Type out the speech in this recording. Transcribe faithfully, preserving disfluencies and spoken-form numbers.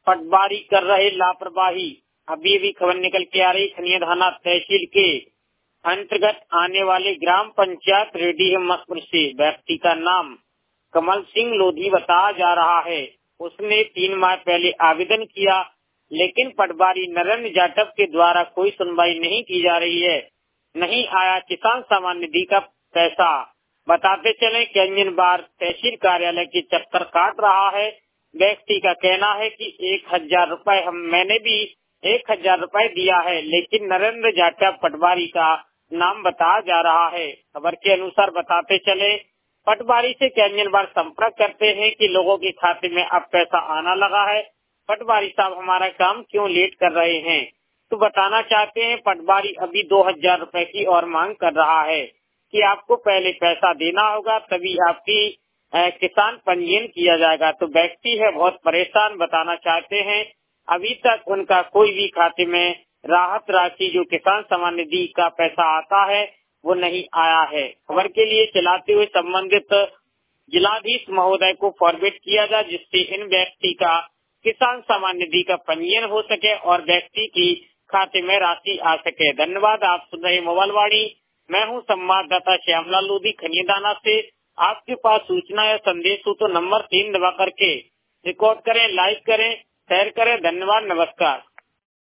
पटवारी कर रहे लापरवाही। अभी भी खबर निकल के आ रही, खनिया थाना तहसील के अंतर्गत आने वाले ग्राम पंचायत रेडी हिम्मतपुर से व्यक्ति का नाम कमल सिंह लोधी बताया जा रहा है। उसने तीन माह पहले आवेदन किया, लेकिन पटवारी नरेंद्र जाटव के द्वारा कोई सुनवाई नहीं की जा रही है। नहीं आया किसान सम्मान निधि का पैसा। बताते चले कि अंजन बार तहसील कार्यालय के चक्कर काट रहा है। व्यक्ति का कहना है कि एक हजार रुपए हम मैंने भी एक हजार रुपए दिया है, लेकिन नरेंद्र जाटव पटवारी का नाम बताया जा रहा है। खबर के अनुसार बताते चले, पटवारी से अंजन बार संपर्क करते हैं कि लोगों के खाते में अब पैसा आना लगा है, पटवारी साहब हमारा काम क्यों लेट कर रहे हैं। तो बताना चाहते हैं पटवारी अभी दो हजार रुपए की और मांग कर रहा है कि आपको पहले पैसा देना होगा, तभी आपकी किसान पंजीयन किया जाएगा। तो व्यक्ति है बहुत परेशान, बताना चाहते हैं अभी तक उनका कोई भी खाते में राहत राशि जो किसान सम्मान निधि का पैसा आता है वो नहीं आया है। खबर के लिए चलाते हुए संबंधित जिलाधीश महोदय को फॉरवर्ड किया जाए, जिससे इन व्यक्ति का किसान सम्मान निधि का पंजीयन हो सके और व्यक्ति की खाते में राशि आ सके। धन्यवाद। आप सुन रहे मोबाइल वाणी, मैं हूं संवाददाता श्यामलाल लोधी खनियादाना से। आपके पास सूचना या संदेश हो तो नंबर तीन दबा करके रिकॉर्ड करें, लाइक करें, शेयर करें। धन्यवाद, नमस्कार।